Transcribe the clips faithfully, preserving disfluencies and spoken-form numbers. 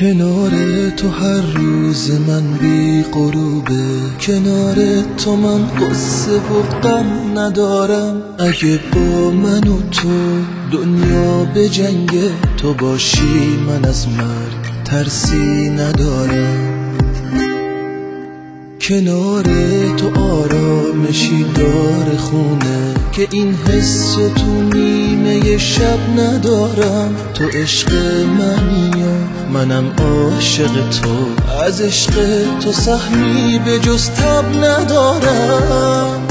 کنار تو هر روز من بی غروبه، کنار تو من قصه و غم ندارم. اگه با من و تو دنیا به جنگه، تو باشی من از مرگ ترسی ندارم. کنار تو آرامشی داره خونه، که این حس تو نیمه شب ندارم. تو عشق منی و منم عاشق تو، از عشق تو سهمی به جز تب ندارم.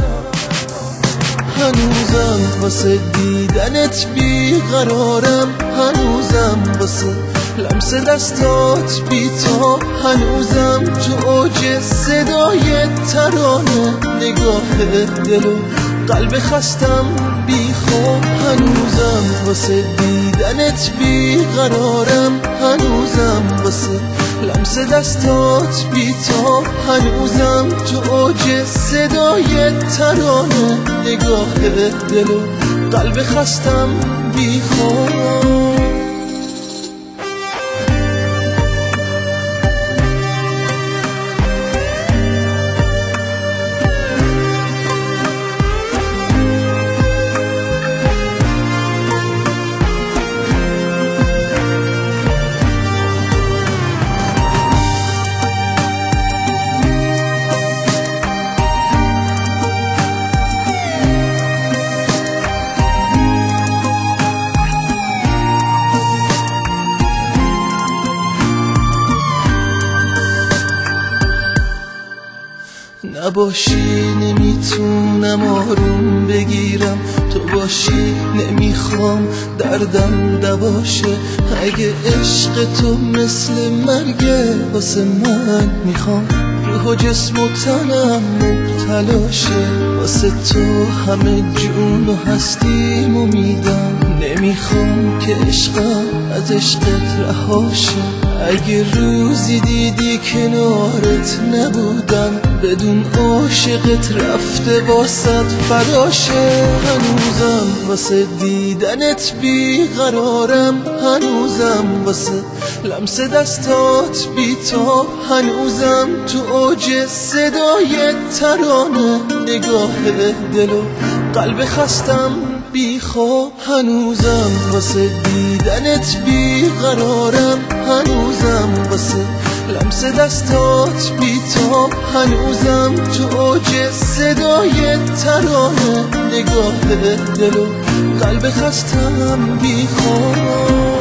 هنوزم واسه دیدنت بیقرارم، هنوزم واسه لمس دستات بی‌تاب، هنوزم تو اوج صدای ترانه، نگاه دل و قلب خستم بی خواب. هنوزم واسه دیدنت بیقرارم، هنوزم واسه لمس دستات بی‌تاب، هنوزم تو اوج صدای ترانه، نگاه دل و قلب خستم بی خواب. نباشی نمیتونم آروم بگیرم، تو باشی نمیخوام دردم دواشه. اگه عشق تو مثل مرگه واسه من، میخوام روح و جسم و تنم مبتلاشه. واسه تو همه جون و هستیمو میدم، نمیخوام که عشقم از عشقت رهاشه. اگه روزی دیدی کنارت نبودم، بدون عاشقت رفته واسط فداشه. هنوزم واسه دیدنت بیقرارم، هنوزم واسه لمس دستات بی‌تاب، هنوزم تو اوج صدای ترانه، نگاه دل و قلب خستم بی خواب. هنوزم واسه دیدنت بیقرارم، هنوزم واسه لمس دستات بی‌تاب، هنوزم تو اوج صدای ترانه، نگاه دل و قلب خستم بی خواب.